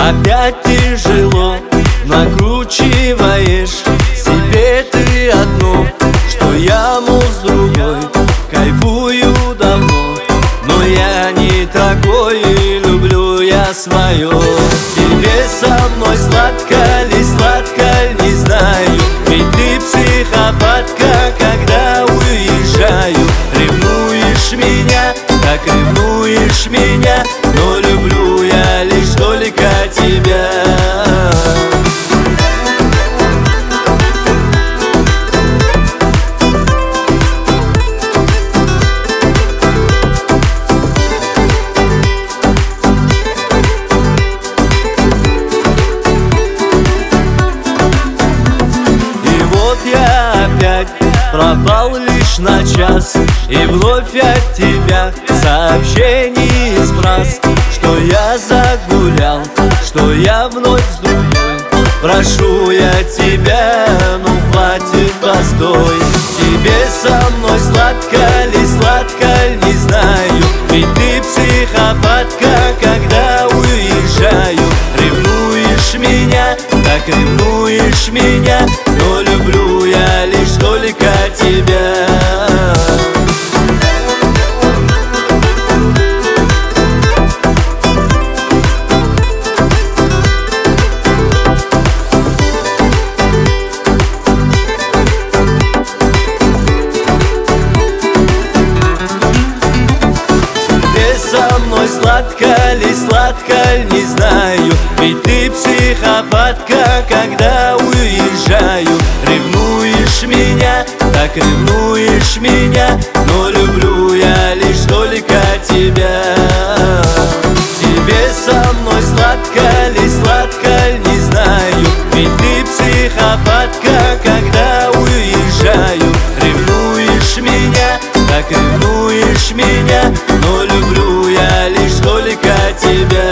опять тяжело накручиваешь себе ты одно, что я, мол, с другой кайфую давно. Но я не такой, и люблю я свое. Тебе со мной сладко ли, не знаю, ведь ты психопатка, когда уезжаю. Ревнуешь меня, так ревнуешь меня, но люблю я лишь только тебя. Пропал лишь на час, и вновь от тебя сообщений сброс, что я загулял, что я вновь с другой. Прошу я тебя, ну хватит постой. Тебе со мной сладко ли, не знаю, ведь ты психопатка, когда уезжаю. Ревнуешь меня, так ревнуешь меня, но люблю я лишь только тебя. Со мной сладко ли, не знаю, ведь ты психопатка, когда уезжаю. Ревнуешь меня, так ревнуешь меня, но люблю я лишь только тебя. Тебе со мной сладко ли, не знаю, ведь ты психопатка, когда уезжаю. Ревнуешь меня, так ревнуешь меня, но люблю я лишь только тебя.